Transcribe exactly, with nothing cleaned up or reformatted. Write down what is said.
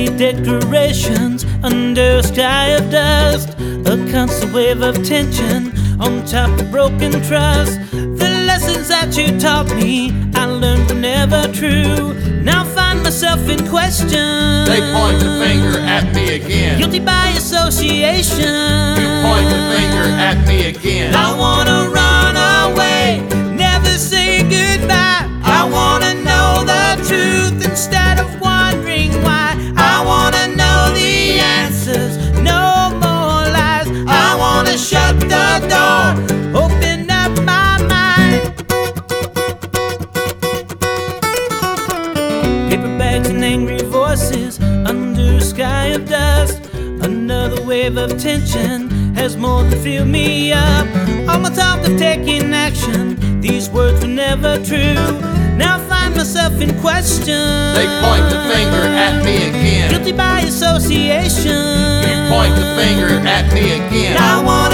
empty declarations under a sky of dust, a constant wave of tension on top of broken trust. The lessons that you taught me, I learned were never true. Now I find myself in question. They point the finger at me again. Guilty by association. You point the finger at me again. I wanna run away, never say goodbye. I wanna know the truth instead of wondering why. I wanna know the answers, no more lies. I wanna shut the door, open up my mind. Paper bags and angry voices under a sky of dust. Another wave of tension has more than filled me up. On my talk of taking action, these words were never true. Now I find myself in question. They point the finger at me again. Guilty by association. You point the finger at me again. I wanna